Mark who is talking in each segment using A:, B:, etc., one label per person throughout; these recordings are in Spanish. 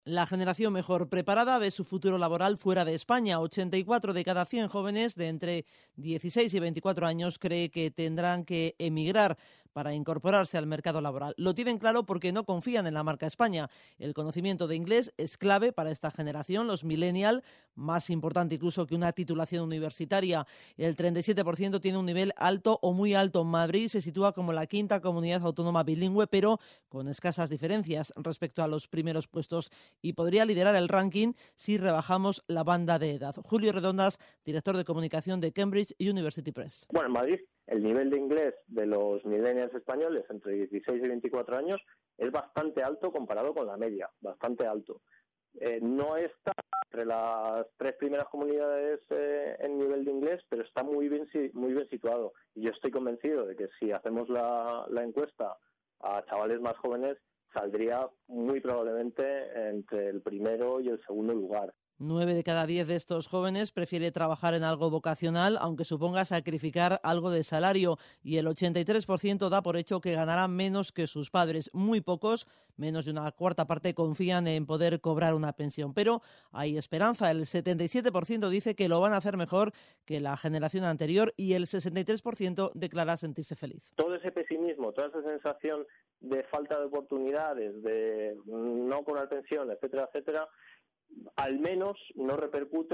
A: La generación mejor preparada ve su futuro laboral fuera de España. 84 de cada 100 jóvenes de entre 16 y 24 años cree que tendrán que emigrar para incorporarse al mercado laboral. Lo tienen claro porque no confían en la marca España. El conocimiento de inglés es clave para esta generación, los millennial, más importante incluso que una titulación universitaria. El 37% tiene un nivel alto o muy alto. Madrid se sitúa como la quinta comunidad autónoma bilingüe, pero con escasas diferencias respecto a los primeros puestos, y podría liderar el ranking si rebajamos la banda de edad. Julio Redondas, director de comunicación de Cambridge University Press.
B: Bueno, en Madrid el nivel de inglés de los millennials españoles entre 16 y 24 años es bastante alto comparado con la media, bastante alto. No está entre las tres primeras comunidades en nivel de inglés, pero está muy bien situado. Y yo estoy convencido de que si hacemos la encuesta a chavales más jóvenes, saldría muy probablemente entre el primero y el segundo lugar.
A: 9 de cada 10 de estos jóvenes prefiere trabajar en algo vocacional, aunque suponga sacrificar algo de salario, y el 83% da por hecho que ganarán menos que sus padres. Muy pocos, menos de una cuarta parte, confían en poder cobrar una pensión. Pero hay esperanza. El 77% dice que lo van a hacer mejor que la generación anterior y el 63% declara sentirse feliz.
B: Todo ese pesimismo, toda esa sensación de falta de oportunidades, de no cobrar pensión, etcétera, etcétera, al menos no repercute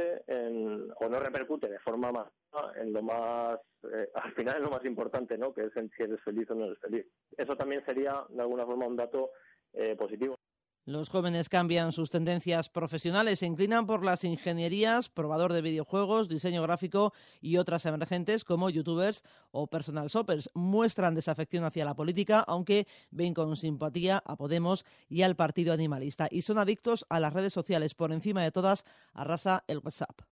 B: de forma más en lo más al final es lo más importante, ¿no? Que es en si eres feliz o no eres feliz. Eso también sería de alguna forma un dato positivo.
A: Los jóvenes cambian sus tendencias profesionales, se inclinan por las ingenierías, probador de videojuegos, diseño gráfico y otras emergentes como youtubers o personal shoppers. Muestran desafección hacia la política, aunque ven con simpatía a Podemos y al Partido Animalista. Y son adictos a las redes sociales. Por encima de todas, arrasa el WhatsApp.